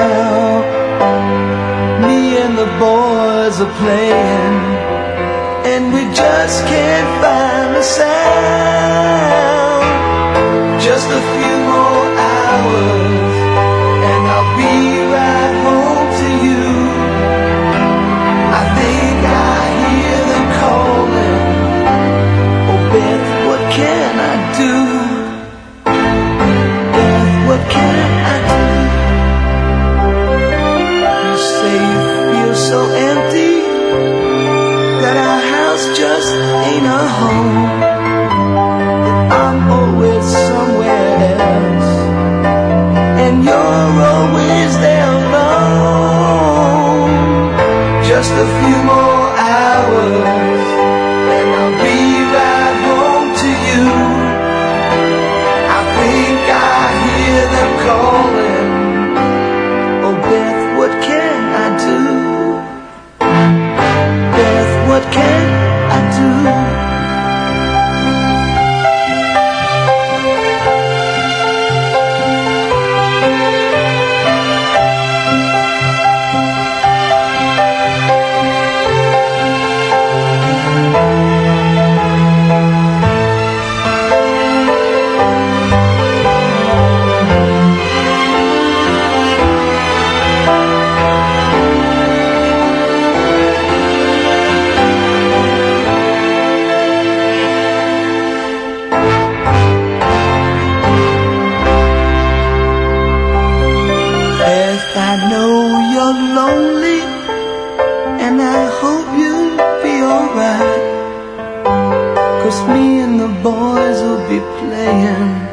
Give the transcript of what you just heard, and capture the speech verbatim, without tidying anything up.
now. Me and the boys are playing, and we just can't find the sound. Just a few more hours, and I'll be right home to you. I think I hear them calling. Oh, Beth, what can I do? Beth, what can I do? You say you feel so empty, that our house just ain't a home, that I'm always somewhere else, and you're always there alone. Just a few more hours, and I'll be right home to you. I think I hear them calling. Oh, Beth, what can I do? Beth, what can I do? I know you're lonely, and I hope you'll be alright, 'cause me and the boys will be playing